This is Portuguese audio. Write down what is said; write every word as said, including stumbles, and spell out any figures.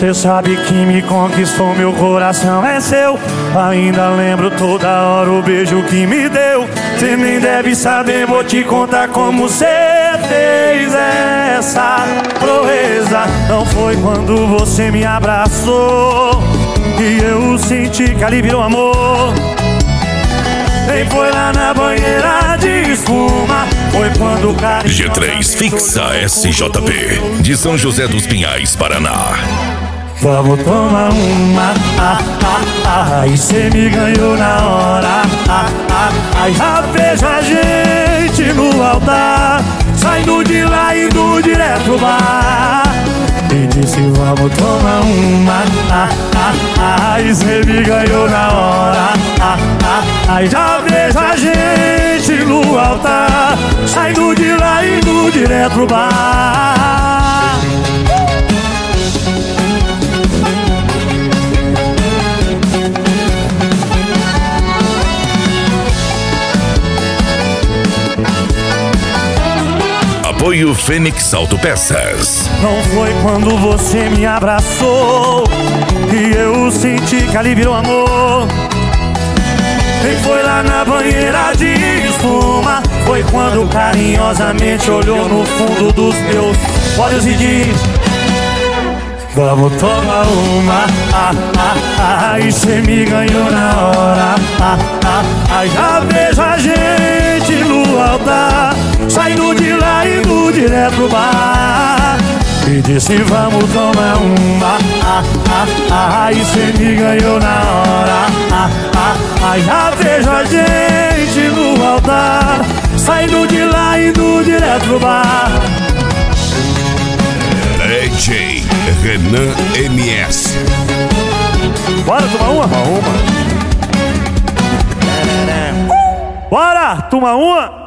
Cê sabe que me conquistou, meu coração é seu. Ainda lembro toda hora o beijo que me deu. Cê nem deve saber, vou te contar como cê fez essa proeza. Não foi quando você me abraçou que eu senti que ali virou amor. Nem foi lá na banheira de espuma. Foi quando o cara G três Fixa S J P de São José dos Pinhais, Paraná. Vamos tomar uma, ah, ah, ah, e cê me ganhou na hora, ah, ah, ah, já vejo a gente no altar, saindo de lá e indo direto pro bar. E disse vamos tomar uma, ah, ah, ah, e cê me ganhou na hora, ah, ah, ah, já vejo a gente no altar, saindo de lá e indo direto pro bar. Apoio Fênix Autopeças. Não foi quando você me abraçou que eu senti que ali virou amor. Nem foi lá na banheira de espuma. Foi quando carinhosamente olhou no fundo dos meus olhos e disse vamos tomar uma, ah, ah, ah, e cê me ganhou na hora, ah, ah, ah, já vejo a gente no altar, saindo de lá e indo direto pro bar. E disse vamos tomar uma, ah, ah, ah, e cê me ganhou na hora, ah, ah, ah, já vejo a gente no altar, saindo de lá e indo direto pro bar. D J Renan M S. Bora tomar uma? Uma, uma. Bora tomar uma?